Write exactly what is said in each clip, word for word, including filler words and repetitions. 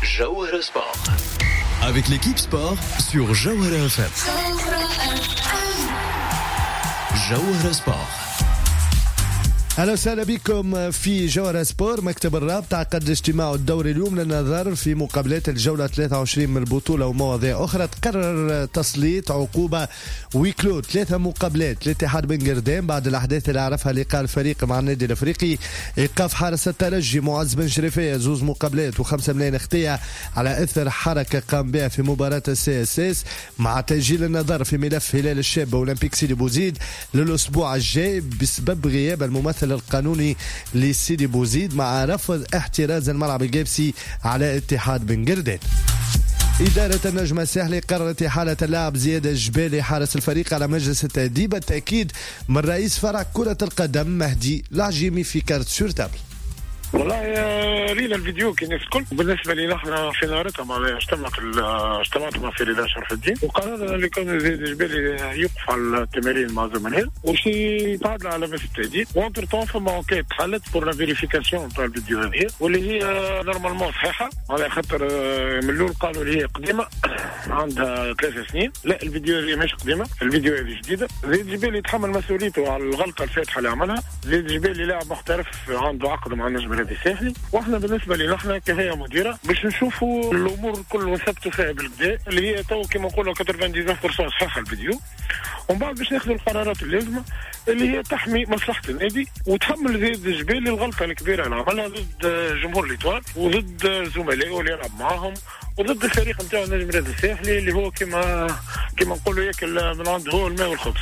Jawhara Sport. Avec l'équipe sport sur Jawhara F M. Jawhara Sport. أهلا وسهلا بكم في جوهرة سبور. مكتب الرابطة عقد اجتماع الدوري اليوم للنظر في مقابلات الجولة ثلاثة وعشرين من البطولة ومواضيع أخرى. تقرر تسليط عقوبة ويكلو ثلاثة مقابلات لاتحاد بن قردان بعد الأحداث اللي عرفها لقاء الفريق مع النادي الأفريقي. إيقاف حارس الترجي معز بن شريفية زوز مقابلات وخمسة ملايين اختية على إثر حركة قام بها في مباراة السي اس اس، مع تأجيل النظر في ملف هلال الشاب أولمبيك سيدي بوزيد للأسبوع الجاي بسبب غياب الممثل القانوني لسيدي بوزيد، مع رفض احتراز الملعب الجابسي على اتحاد بن قردان. إدارة النجم الساحلي قررت إحالة اللاعب زياد الجبالي حارس الفريق على مجلس التأديب. التأكيد من رئيس فرع كرة القدم مهدي العجيمي في كارت سورتابل. والله رينا الفيديو كي الناس الكل. بالنسبه لي نحن في نهارتها معناها اجتمعت اجتمعت مع سيدي رضا شرف الدين وقررنا اللي كان زيد الجبالي يوقف على التمارين مع زملاء وش يتعدل على مجلس التأديب. وانتر طون فما انكيت حلت بور لا فيريفيكاسيون تاع الفيديو هذه واللي هي نورمالمون صحيحه، على خاطر من الاول قالوا اللي هي قديمه عندها ثلاث سنين. لا، الفيديو هذه مش قديمه، الفيديو هذه جديده. زيد الجبالي يتحمل مسؤوليته على الغلطه الفاتحه اللي عملها. زيد الجبالي لاعب محترف عنده عقد مع النجم النادي الساحلي، واحنا بالنسبه لنا احنا كهيئه مديره باش نشوفوا الامور الكل ونثبتوا فيها بالبدايه اللي هي تو كما نقولوا تسعة وتسعين بالمئة صحيحه الفيديو، ومن بعد باش ناخذوا القرارات اللازمه اللي هي تحمي مصلحه النادي وتحمل زيد الجبالي الغلطه الكبيره اللي عملها ضد جمهور الإيطوال وضد زملائه اللي يلعب معاهم وضد الفريق نتاع النجم النادي الساحلي اللي هو كما كما نقولوا ياكل من عنده هو الماء والخبز.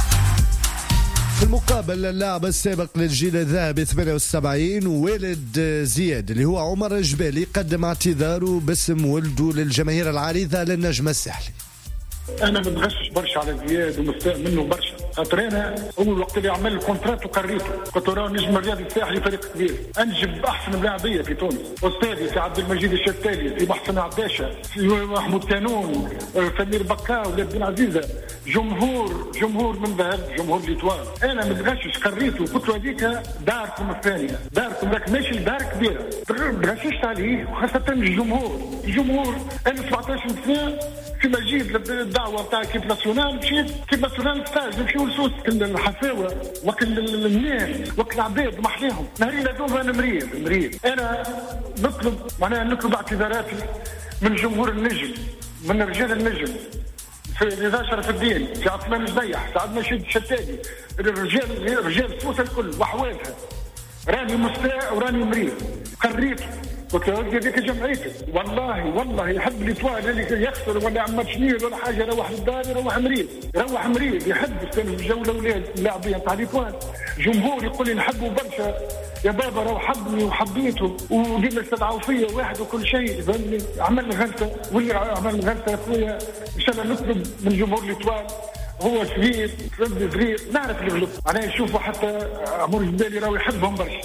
في المقابل اللاعب السابق للجيل الذهبي ثمانية وسبعين ووالد زياد اللي هو عمر الجبالي قدم اعتذاره باسم ولده للجماهير العريضة للنجم الساحلي. انا متغشش برشا على زياد ومستاء منه برشا، خاطر انا اول وقت اللي عمل الكونترات وقريته قلت له نجم الرياضي الساحلي فريق كبير، انجب احسن ملاعبيه في تونس، استاذي سي عبد المجيد الشتالي، سي محسن عباشة، سي محمود كانون، سمير بكاو، ولاد بن عزيزه، جمهور جمهور من ذهب، جمهور ليتوال. انا متغشش قريته قلت له هذيك داركم الثانيه، داركم ذاك ماشي دار كبيره، تغششت عليه وخاصه الجمهور، الجمهور انا سبعطاش سنه في مجيد الدعوه تاع كيب ناسيونال، مشيت كيب ناسيونال ستاج نمشيو لسوس الحفاوه وكل الناس وكل العباد محليهم نهارين هذوم. انا مريض مريض انا نطلب معناها نطلب اعتذاراتي من جمهور النجم، من رجال النجم، في رضا شرف الدين، في عثمان الزيح، في عبد المجيد الشتالي، الرجال رجال سوسه الكل وحوالها. راني مستاء وراني مريض قريته قلت له هذيك جمعيتك، والله والله يحب الإطوال اللي يخسر ولا عمل شنير ولا حاجه، يروح للدار يروح مريض، يروح مريض يحب يستلم الجوله ولاد اللاعبين تاع الإطوال. جمهور يقول لي نحبه برشا يا بابا، راهو حبني وحبيته وديما استدعوا فيا واحد وكل شيء، فهمني عمل غلطه واللي عمل غلطه يا خويا ان شاء الله نطلب من جمهور الإطوال. هو صغير فهمني صغير نعرف اللي غلط، انا نشوفه حتى عمر الجبالي راهو يحبهم برشا.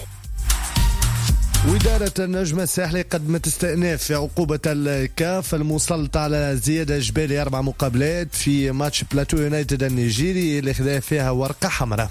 وإدارة النجم الساحلي قدمت استئناف في عقوبة الكاف المسلط على زياد الجبالي أربع مقابلات في ماتش بلاتو يونايتد النيجيري اللي خذا فيها ورقة حمراء.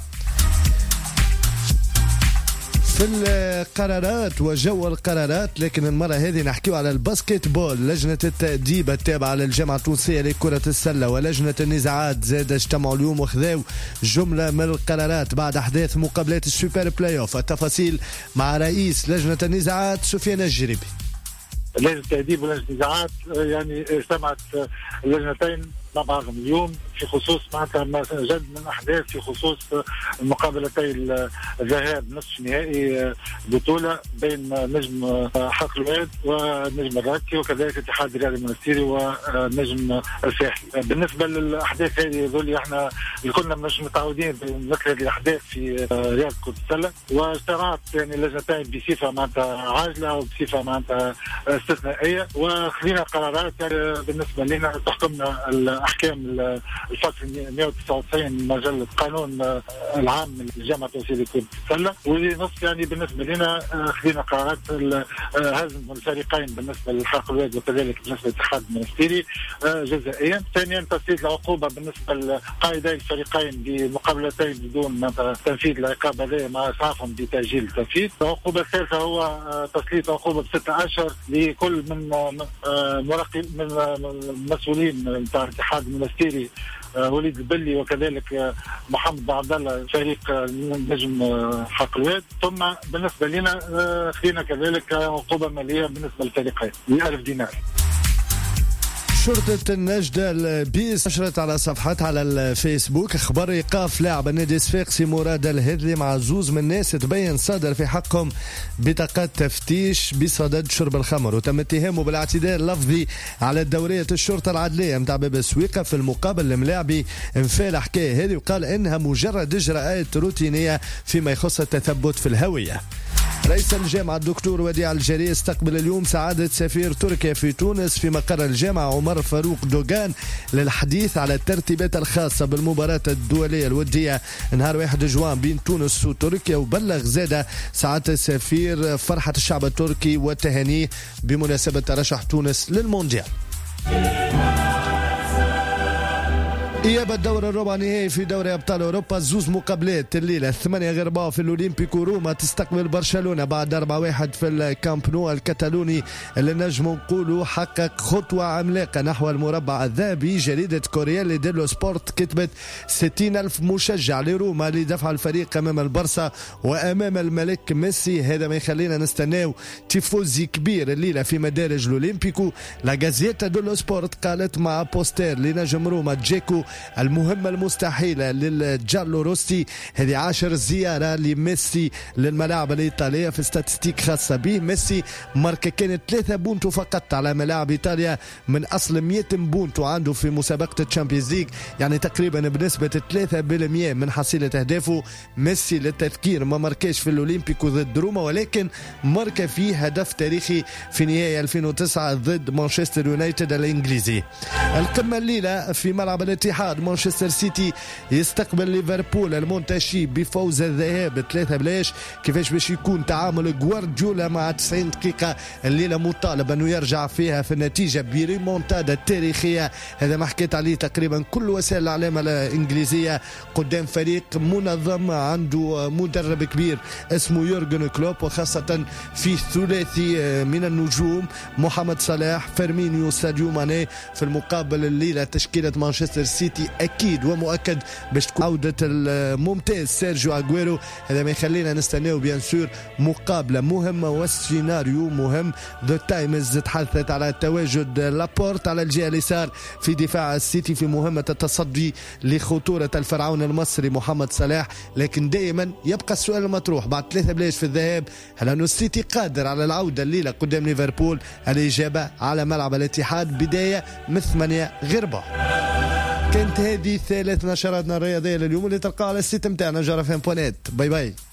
في القرارات وجو القرارات، لكن المرة هذه نحكيو على الباسكت بول. لجنة التأديب التابعة للجامعة التونسية لكرة السلة ولجنة النزاعات زاد اجتمعوا اليوم وخذاو جملة من القرارات بعد أحداث مقابلات السوبر بلاي أوف. التفاصيل مع رئيس لجنة النزاعات سفيان الجريبي. لجنة التأديب ولجنة النزاعات يعني اجتمعت اللجنتين مع بعضهم اليوم في خصوص معناتها جد من احداث في خصوص مقابلتي الذهاب نصف نهائي بطوله بين نجم حق الواد ونجم الراكي وكذلك الاتحاد الرياضي المنستيري ونجم الساحلي. بالنسبه للاحداث هذه هذول احنا كنا مش متعودين بمثل هذه الاحداث في رياضه كره السله، واجتمعت يعني اللجنتين بصفه معناتها عاجله وبصفه معناتها استثنائيه، وخذينا قرارات يعني بالنسبه لنا تحكمنا احكام الفصل مئة وتسعة وتسعين من مجله قانون العام لجامعه وسيله كره السله، واللي نص يعني بالنسبه لنا خذينا قرارات هزم الفريقين بالنسبه للحق الواد وكذلك بالنسبه للاتحاد المنستيري جزائيا. ثانيا تسديد العقوبه بالنسبه لقائدي الفريقين بمقابلتين بدون تنفيذ العقاب هذا مع اسعافهم بتاجيل التنفيذ. العقوبه الثالثه هو تسليط عقوبه بستة اشهر لكل من مراقب من المسؤولين نتاع الاتحاد المنستيري وليد البلي وكذلك محمد عبد الله فريق نجم حق الواد. ثم بالنسبه لنا خذينا كذلك عقوبه ماليه بالنسبه للفريقين ب ألف دينار. شرطة النجدة البيس نشرت على صفحتها على الفيسبوك اخبار ايقاف لاعب النادي الصفاقسي مراد الهذلي مع زوز من الناس تبين صادر في حقهم بطاقات تفتيش بصدد شرب الخمر، وتم اتهامه بالاعتداء اللفظي على دورية الشرطة العدلية متاع باب السويقة. في المقابل الملاعبي انفى الحكاية هذه وقال انها مجرد اجراءات روتينية فيما يخص التثبت في الهوية. رئيس الجامعة الدكتور وديع الجري استقبل اليوم سعادة سفير تركيا في تونس في مقر الجامعة عمر فاروق دوغان للحديث على الترتيبات الخاصة بالمباراة الدولية الودية نهار واحد جوان بين تونس وتركيا. وبلغ زادة سعادة السفير فرحة الشعب التركي والتهانيه بمناسبة ترشح تونس للمونديال. إياب الدور الربع نهائي في دوري أبطال أوروبا، زوز مقابلات الليلة ثمانية غير أربعة في الأولمبيكو. روما تستقبل برشلونة بعد أربعة واحد في الكامب نو. الكتالوني اللي نجم نقولوا حقق خطوة عملاقة نحو المربع الذهبي. جريدة كوريالي ديلو سبورت كتبت ستين ألف مشجع لروما لدفع الفريق أمام البرصا وأمام الملك ميسي. هذا ما يخلينا نستناو تيفوزي كبير الليلة في مدارج الأولمبيكو. لا جازيتا ديلو سبورت قالت مع بوستير لنجم روما جيكو المهمة المستحيلة للجالو روستي. هذه عاشر زيارة لميسي للملاعب الإيطالية. في ستاتستيك خاصة به ميسي ماركة كانت ثلاثة بونتو فقط على ملاعب إيطاليا من أصل مئة بونتو عنده في مسابقة الشامبيونز ليج، يعني تقريبا بنسبة ثلاثة بالمئة من حصيلة أهدافه. ميسي للتذكير ما ماركاش في الأولمبيكو ضد روما، ولكن ماركة فيه هدف تاريخي في نهائي ألفين وتسعة ضد مانشستر يونايتد الإنجليزي. القمة الليلة في ملعب الاتحاد. مانشستر سيتي يستقبل ليفربول المنتشي بفوز الذهاب ثلاثة بلاش. كيفاش باش يكون تعامل غوارديولا مع تسعين دقيقة الليلة مطالب أنه يرجع فيها في النتيجة بريمونتادا تاريخية. هذا ما حكيت عليه تقريبا كل وسائل الإعلام الإنجليزية قدام فريق منظم عنده مدرب كبير اسمه يورغن كلوب، وخاصة في ثلاثي من النجوم محمد صلاح فيرمينيو ساديو ماني. في المقابل الليلة تشكيلة مانشستر سيتي أكيد ومؤكد باش تكون عودة الممتاز سيرجيو أغويرو. هذا ما يخلينا نستناو بيان سور مقابلة مهمة والسيناريو مهم. ذا تايمز تحدثت على تواجد لابورت على الجهة اليسار في دفاع السيتي في مهمة التصدي لخطورة الفرعون المصري محمد صلاح. لكن دائما يبقى السؤال المطروح بعد ثلاثة بلاش في الذهاب، هل أن السيتي قادر على العودة الليلة قدام ليفربول؟ الإجابة على ملعب الاتحاد بداية من ثمانية غير ربع. كانت هذه ثالث نشراتنا الرياضية لليوم اللي تلقاها على السيت متاعنا جرفان بوانيت. باي باي.